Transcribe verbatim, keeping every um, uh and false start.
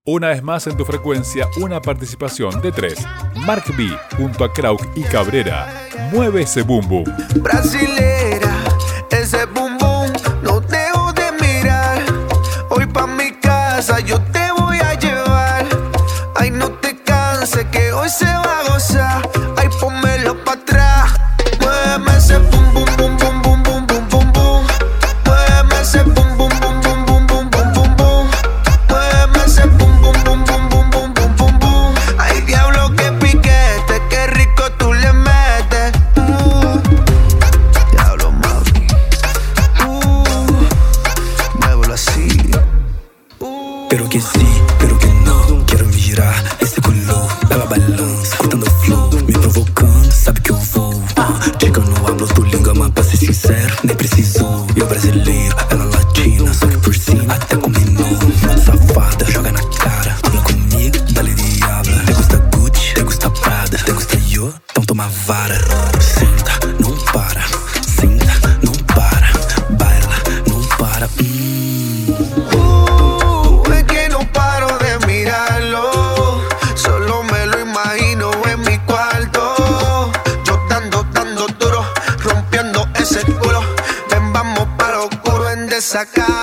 Una vez más en tu frecuencia, una participación de tres. Mark B junto a Krauk y Cabrera. Mueve ese boom boom. Brasilera, ese boom boom, no dejo de mirar. Hoy pa' mi casa yo te voy a llevar. Ay, no te canses que hoy se va a gozar. Ay, pónmelo pa' atrás. Muéveme ese boom boom boom boom boom boom boom boom boom. Muéveme ese boom boom boom boom boom boom boom boom boom. Muéveme ese boom boom boom boom boom boom boom boom boom. Ay, diablo que piquete, qué rico tú le metes. Uh, diablo mami. Uh, muévelo así. Uh. Pero que sí, pero que não. Quero me girar, esse color. Ela balança, escutando o flow. Me provocando, sabe que eu vou. Uh, diga eu não hablo tu língua, mas pra ser sincero, nem precisou. Eu brasileiro, ela latina, só que por cima até combinou. Muito safada, joga na cara. Habla comigo, dale diabla. Te gusta Gucci, te gusta Prada, te gusta yo, então toma vara. Senta, não para. Senta, não para. Baila, não para. Hum. Uh, es que no paro de mirarlo. Solo me lo imagino en mi cuarto. Yo dando, dando duro, rompiendo ese culo. Ven, vamos para lo oscuro en desacato.